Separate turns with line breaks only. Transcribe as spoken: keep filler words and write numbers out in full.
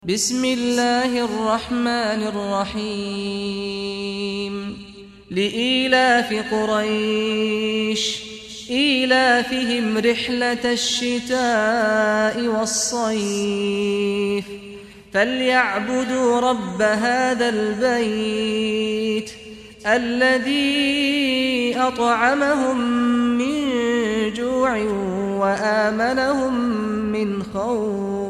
بسم الله الرحمن الرحيم لإيلاف قريش إيلافهم رحلة الشتاء والصيف فليعبدوا رب هذا البيت الذي أطعمهم من جوع وآمنهم من خوف